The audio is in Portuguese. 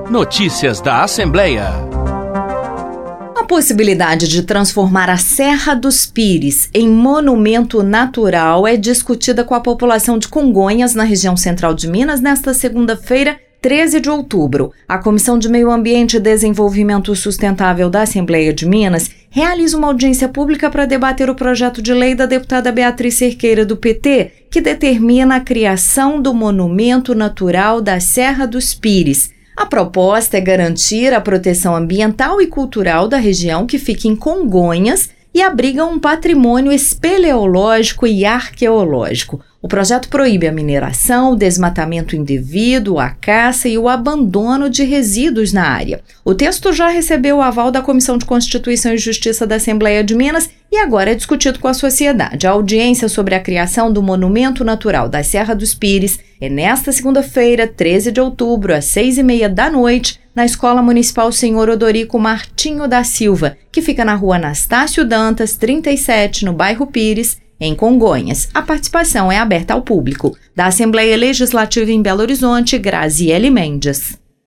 Notícias da Assembleia. A possibilidade de transformar a Serra dos Pires em monumento natural é discutida com a população de Congonhas, na região central de Minas, nesta segunda-feira, 13 de outubro. A Comissão de Meio Ambiente e Desenvolvimento Sustentável da Assembleia de Minas realiza uma audiência pública para debater o projeto de lei da deputada Beatriz Cerqueira, do PT, que determina a criação do Monumento Natural da Serra dos Pires. A proposta é garantir a proteção ambiental e cultural da região, que fica em Congonhas e abriga um patrimônio espeleológico e arqueológico. O projeto proíbe a mineração, o desmatamento indevido, a caça e o abandono de resíduos na área. O texto já recebeu o aval da Comissão de Constituição e Justiça da Assembleia de Minas e agora é discutido com a sociedade. A audiência sobre a criação do Monumento Natural da Serra dos Pires é nesta segunda-feira, 13 de outubro, às 6h30 da noite, na Escola Municipal Senhor Odorico Martinho da Silva, que fica na rua Anastácio Dantas, 37, no bairro Pires, em Congonhas. A participação é aberta ao público. Da Assembleia Legislativa em Belo Horizonte, Graziele Mendes.